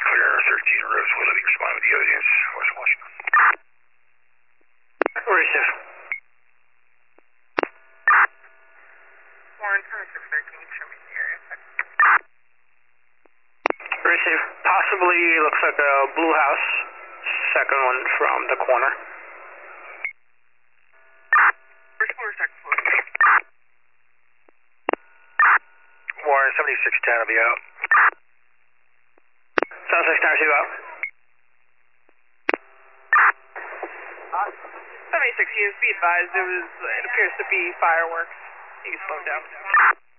Clear 13 Rosewood, let me respond with the audience. West Washington. Receive. Warren 2613, show me the area. Receive. Possibly looks like a blue house. Second one from the corner. First floor, second floor. Warren 7610 will be out. South 6 Tower 2 out. 76, you be advised, it appears to be fireworks. You can slow down.